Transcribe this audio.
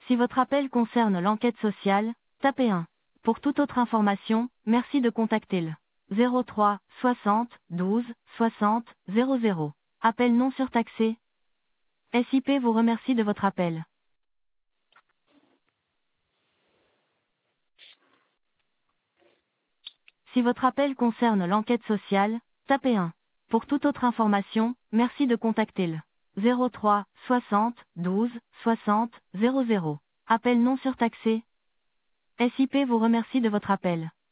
Si votre appel concerne l'enquête sociale, tapez 1. Pour toute autre information, merci de contacter le 03 60 12 60 00. Appel non surtaxé. SIP vous remercie de votre appel. Si votre appel concerne l'enquête sociale, tapez 1. Pour toute autre information, merci de contacter le 03 60 12 60 00. Appel non surtaxé. SIP vous remercie de votre appel.